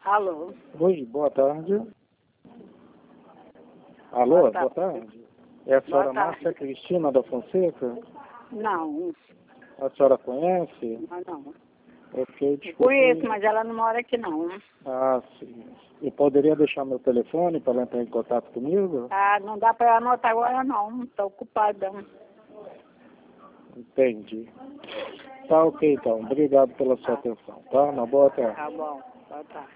Alô? Oi, boa tarde. Alô, boa tarde. É a senhora Márcia Cristina da Fonseca? Não, A senhora conhece? não. Ok, desculpe. Conheço, mas ela não mora aqui não. Ah, sim. Eu poderia deixar meu telefone para ela entrar em contato comigo? Ah, não dá para anotar agora não, estou ocupada. Entendi. Tá ok, então. Obrigado pela sua atenção, tá? Uma boa tarde. Tá bom, boa tarde.